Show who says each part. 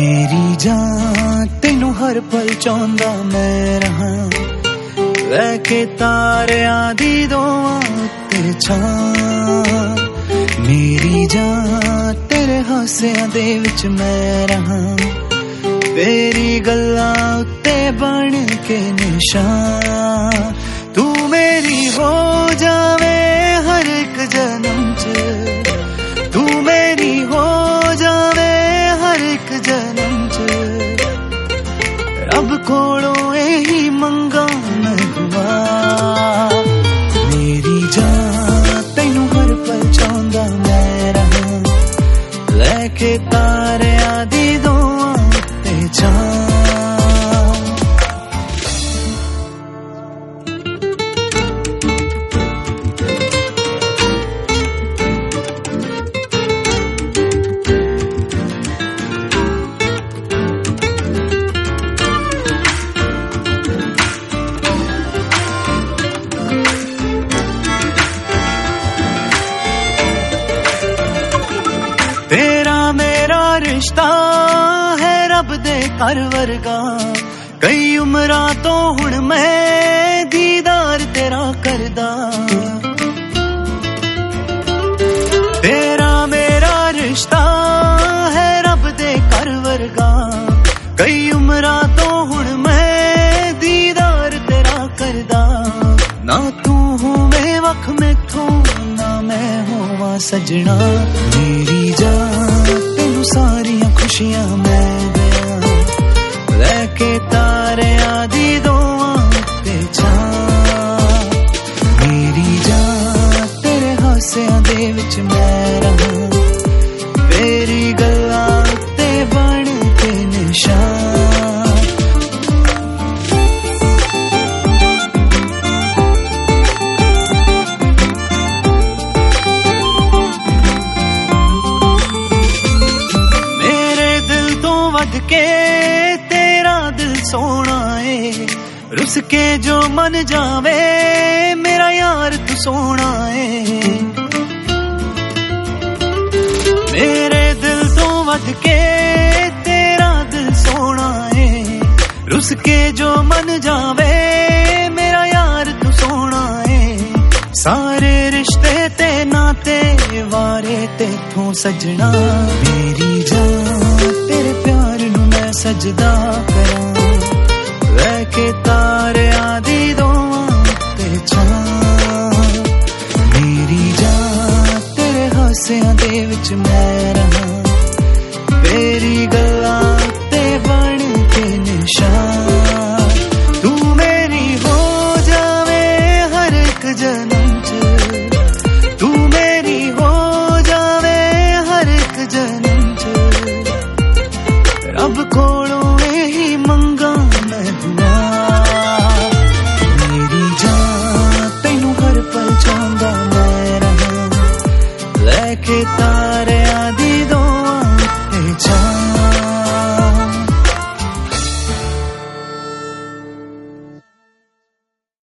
Speaker 1: मेरी जान तेनू हर पल चाहंदा मैं रहा, लैके तारियां दी दुआ तेरे छां। मेरी जान तेरे हासियां दे विच मैं रहा, तेरी गल्लां उत्ते बन के निशान। तू मेरी हो जावे हर एक जन्म च, तू मेरी हो जावे हर एक जन्म च। रब कोलों यही मंगा मैं दुआ, मेरी जान तैनू हर पल चाहंदा मैं रहा, लैके तारियां दी दुआ ते छां। तेरा मेरा रिश्ता है रब दे घर वर्गा, कई उमरां तो हुण मैं दीदार तेरा करदा। तेरा मेरा रिश्ता है रब दे घर वर्गा, कई उमरां तो हुण मैं दीदार तेरा करदा। ना तू होवे वख मैथों ना मैं होवां सजना, मेरी जान तेनू सारियां खुशियां मैं दियां, लैके तारियां दी दुआ ते छां। मेरी जान तेरे हासियां दे विच मैं रहा, तेरी गल्लां उत्ते बन के निशान। के तेरा दिल सोना है, रुस के जो मन जावे मेरा यार तू सोना है। मेरे दिल तो वध के तेरा दिल सोना है, रुस के जो मन जावे मेरा यार तू सोना है। सारे रिश्ते ते नाते वारे तेथों सजना, मेरी जान तेरे प्यार नू मैं सजदा करां, लैके तारियां दी दुआ ते छां। मेरी जान तेरे हासियां दे विच मैं रहा, तेरी गल्लां ते बन के निशान। तू मेरी हो जावे हर एक जन्म च, तू मेरी हो जावे हर एक जन्म च। रब कोलों यही मंगा मैं दुआ, मेरी जान तैनू हर पल चाहंदा मैं रहा, लैके